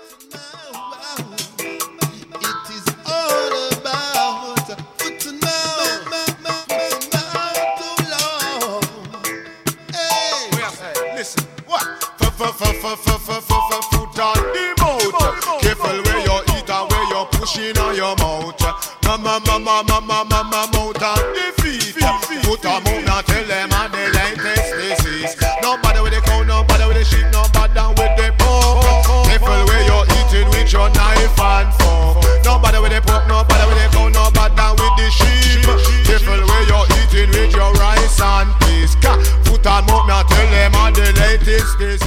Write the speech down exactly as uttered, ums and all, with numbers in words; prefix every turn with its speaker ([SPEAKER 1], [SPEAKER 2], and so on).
[SPEAKER 1] Foot on the mouth. Careful where you eat and where you pushing on your mouth. Mama, mama, mama, mama, mouth on the feet. Foot on mouth, now tell them and the latest disease. Nobody with the cow, nobody with the sheep, nobody with the pork. Careful where you eating with your knife and fork. Nobody with the pork, nobody with the cow, nobody with the sheep. Careful where you eating with your rice and peas. Foot on mouth, now tell them and the latest disease.